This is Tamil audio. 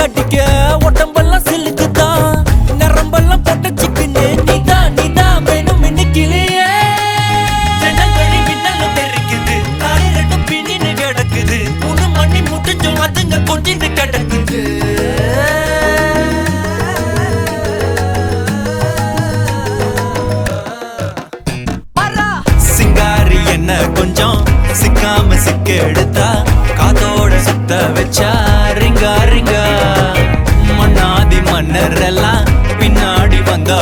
கட்டிக்க உடம்பெல்லாம் சிலுக்குதான் நரம்பெல்லாம் பொட்டச்சிக்குன்னு நீதான் வேணும் இன்னைக்கிலேயே ஜன்னல் வழி மின்னலும் தெரிக்குது காலை ரெண்டும் பின்னின்னு கிடக்குது 3 மணி முட்டிச்சோம் அதுங்க கொஞ்சின்னு கிடக்குது சிங்காரி என்ன கொஞ்சம் சிக்காம சிக்க எடுத்தா காதோட சுத்த வச்சா ரிங்கா ரிங்கா மன்னாதி மன்னர் எல்லாம் பின்னாடி வந்தா